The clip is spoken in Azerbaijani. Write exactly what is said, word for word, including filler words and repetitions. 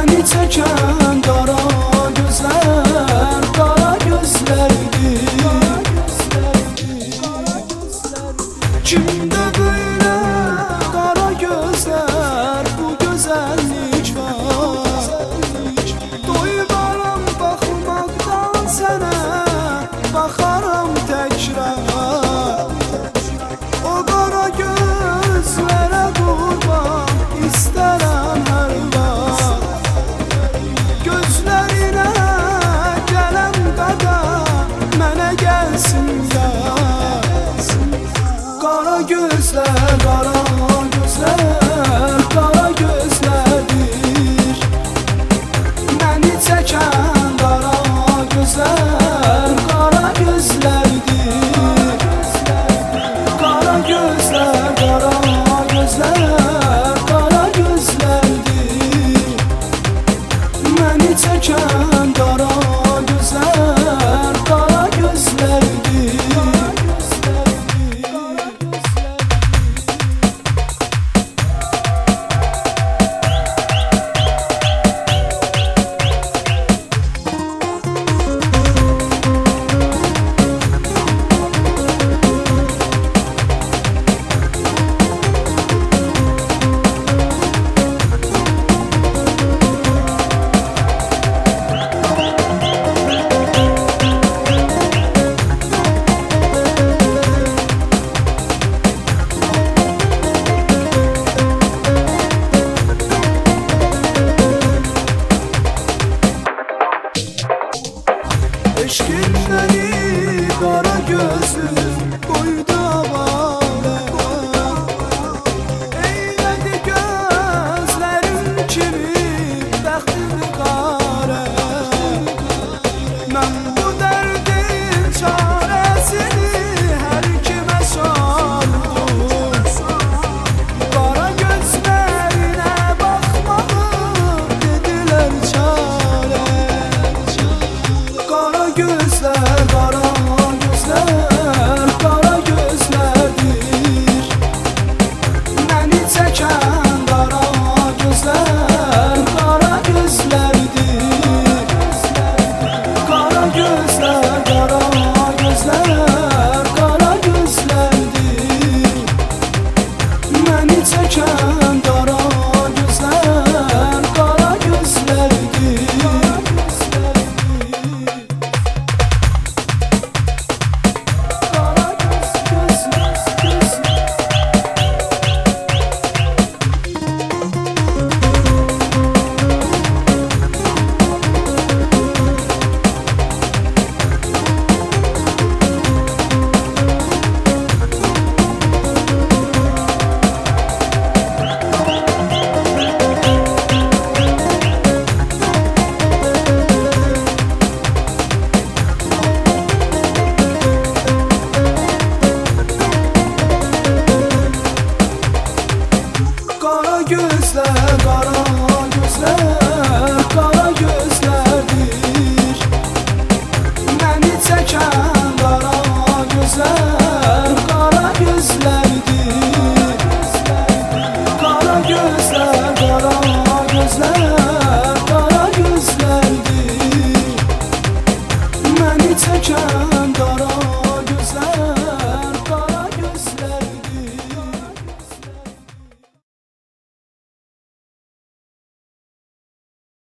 Məni çəkən qara gözlər, qara gözlərdir. Kimdə belə qara gözlər, bu gözəllik var. Doymaram baxmaqdan sənə, baxaram təkrar. O qara gözlərə qurban istərəm hər vaxt. Gözlərinə gələn qədər mənə gəlsin yar. Qara gözlər, qara gözlər, qara gözlərdir. Məni çəkən qara gözlər, qara gözlərdir. Qara gözlər, qara gözlər, qara gözlərdir. Məni çəkən qara gözlər, qara gözlərdir. Eşkin məni qara gözlüm qoydu avara. Eylədi gözlərim kimi bəxtimi qara. Mən bu dərdin çarəsini hər kimə sordum. Qara gözlərinə baxmadım dedilər çarə. Qara gözlər, qara gözlər, qara gözlərdir. Məni çəkən qara gözlər, qara gözlərdir. Qara gözlər, qara gözlər, qara gözlərdir. Məni çəkən qara gözlər, qara gözlərdir. Qara gözlər, qara gözlər, qara gözlərdir. Məni çəkən qara gözlər, qara gözlərdir. Qara gözlər, qara gözlər, qara gözlərdir. Məni çəkən qara